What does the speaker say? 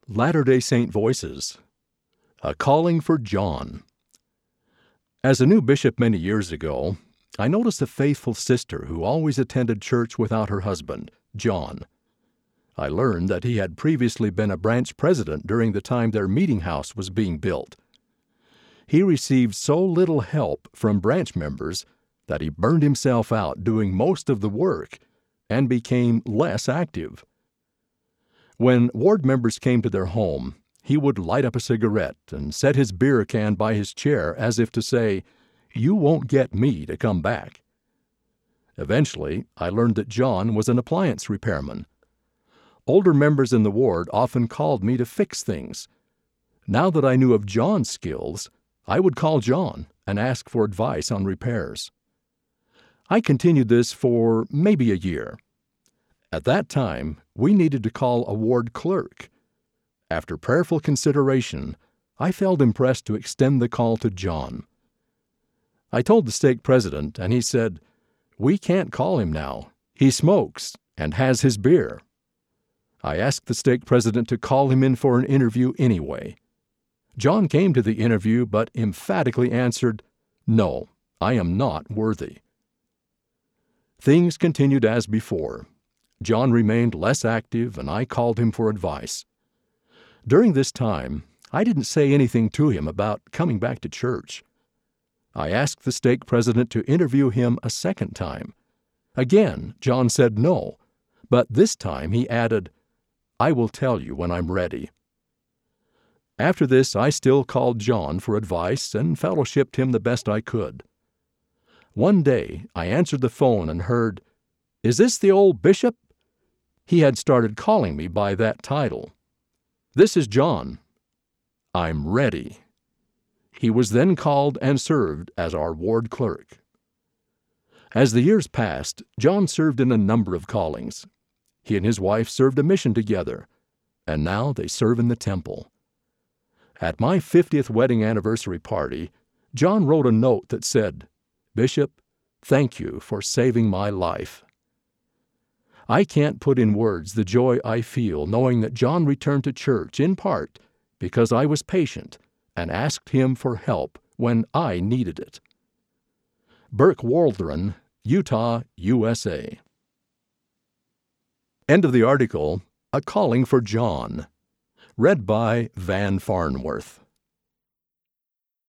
Latter-day Saint Voices, A Calling for John. As a new bishop many years ago, I noticed a faithful sister who always attended church without her husband, John. I learned that he had previously been a branch president during the time their meeting house was being built. He received so little help from branch members that he burned himself out doing most of the work and became less active. When ward members came to their home, he would light up a cigarette and set his beer can by his chair as if to say, "You won't get me to come back." Eventually, I learned that John was an appliance repairman. Older members in the ward often called me to fix things. Now that I knew of John's skills, I would call John and ask for advice on repairs. I continued this for maybe a year. At that time, we needed to call a ward clerk. After prayerful consideration, I felt impressed to extend the call to John. I told the stake president, and he said, "We can't call him now. He smokes and has his beer." I asked the stake president to call him in for an interview anyway. John came to the interview but emphatically answered, "No, I am not worthy." Things continued as before. John remained less active, and I called him for advice. During this time, I didn't say anything to him about coming back to church. I asked the stake president to interview him a second time. Again, John said no, but this time he added, "I will tell you when I'm ready." After this, I still called John for advice and fellowshipped him the best I could. One day, I answered the phone and heard, "Is this the old bishop?" He had started calling me by that title. "This is John." "I'm ready." He was then called and served as our ward clerk. As the years passed, John served in a number of callings. He and his wife served a mission together, and now they serve in the temple. At my 50th wedding anniversary party, John wrote a note that said, "Bishop, thank you for saving my life." I can't put in words the joy I feel knowing that John returned to church in part because I was patient and asked him for help when I needed it. Burke Waldron, Utah, USA. End of the article, A Calling for John. Read by Van Farnworth.